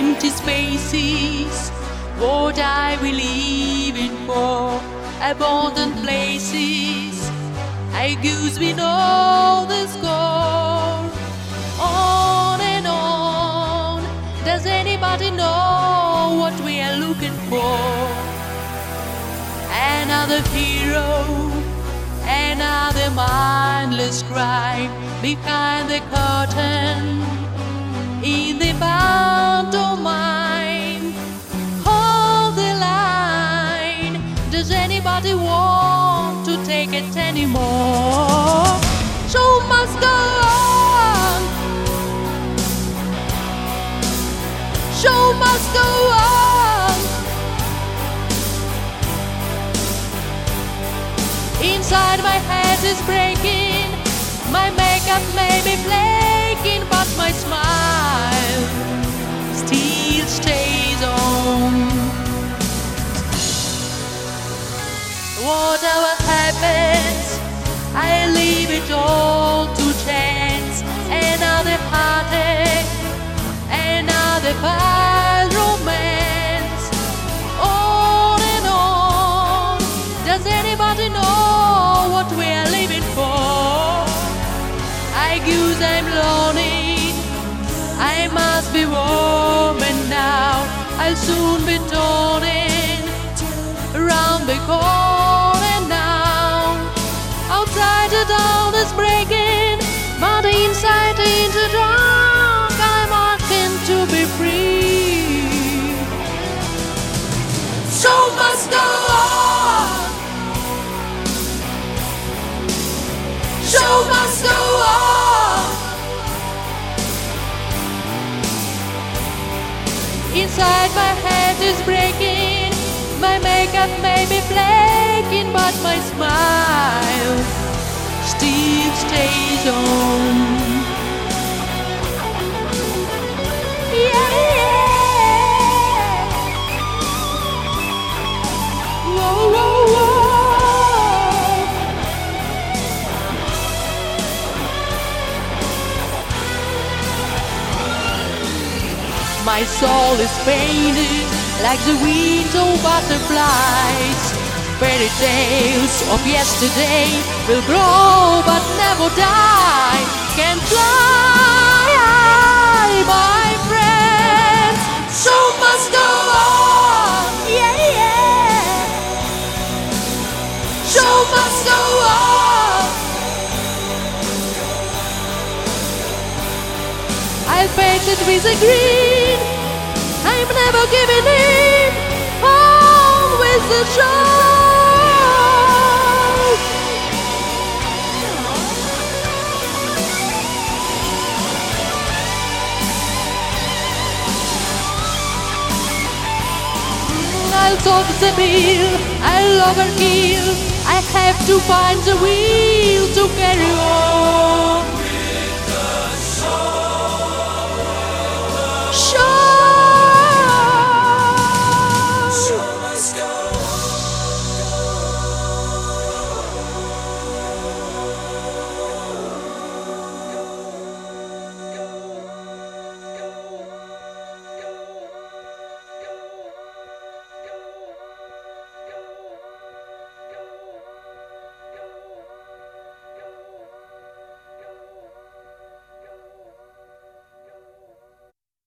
empty spaces. What I will leave in for abandoned places. I guess we know the score. On and on. Does anybody know what we are looking for? Another hero, another mindless crime behind the curtain. In the pantomime, hold the line. Does anybody want to take it anymore? Show must go on. Show must go on. Inside my head is breaking. My makeup may be flaking, but my smile still stays on. Whatever happens, I leave it all to chance. Another heartache, another bad romance. On and on. Does anybody know what we are living for? I guess I'm lonely. I must be woman now. I'll soon be turning around the corner now. Outside the dawn is breaking, but inside in the dark I'm asking to be free. Show must go on. Show must go on. Inside my head is breaking. My makeup may be flaking, but my smile still stays on. Yeah, yeah. Whoa, whoa, whoa. My soul is painted like the wings of butterflies. Fairy tales of yesterday will grow but never die. Can fly, my friends. Show must go on. Yeah, yeah. Show must go on. I'll paint it with a green. I'm never giving in. On with the show. I'll top the bill. I'll overkill. I have to find the will to get